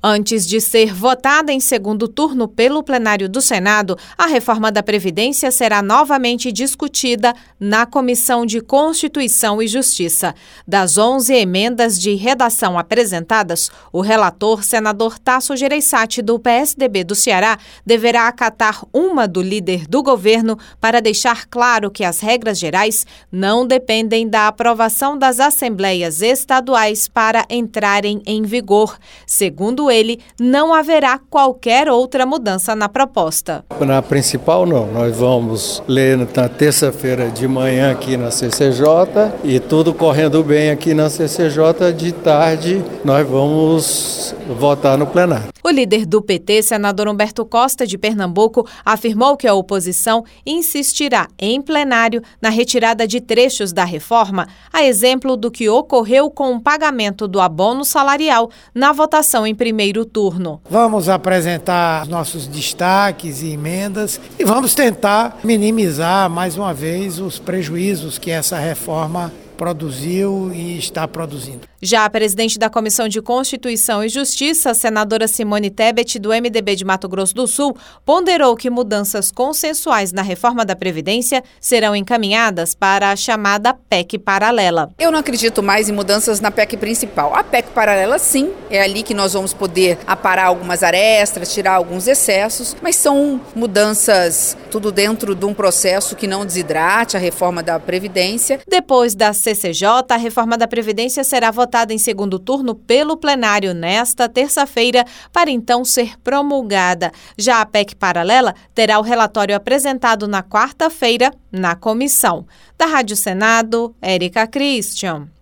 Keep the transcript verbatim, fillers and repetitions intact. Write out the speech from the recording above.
Antes de ser votada em segundo turno pelo plenário do Senado, a reforma da Previdência será novamente discutida na Comissão de Constituição e Justiça. Das onze emendas de redação apresentadas, o relator, senador Tasso Gereissati, do P S D B do Ceará, deverá acatar uma do líder do governo para deixar claro que as regras gerais não dependem da aprovação das assembleias estaduais para entrarem em vigor. Segundo ele, não haverá qualquer outra mudança na proposta. Na principal, não. Nós vamos ler na terça-feira de manhã aqui na C C J e tudo correndo bem aqui na C C J, de tarde nós vamos votar no plenário. O líder do P T, senador Humberto Costa, de Pernambuco, afirmou que a oposição insistirá em plenário na retirada de trechos da reforma, a exemplo do que ocorreu com o pagamento do abono salarial na votação em primeiro turno. Vamos apresentar nossos destaques e emendas e vamos tentar minimizar mais uma vez os prejuízos que essa reforma produziu e está produzindo. Já a presidente da Comissão de Constituição e Justiça, a senadora Simone Tebet, do M D B de Mato Grosso do Sul, ponderou que mudanças consensuais na reforma da Previdência serão encaminhadas para a chamada P E C paralela. Eu não acredito mais em mudanças na P E C principal. A P E C paralela, sim, é ali que nós vamos poder aparar algumas arestas, tirar alguns excessos, mas são mudanças tudo dentro de um processo que não desidrate a reforma da Previdência. Depois da C C J, a reforma da Previdência será votada em segundo turno pelo plenário nesta terça-feira, para então ser promulgada. Já a P E C paralela terá o relatório apresentado na quarta-feira na comissão. Da Rádio Senado, Érica Christian.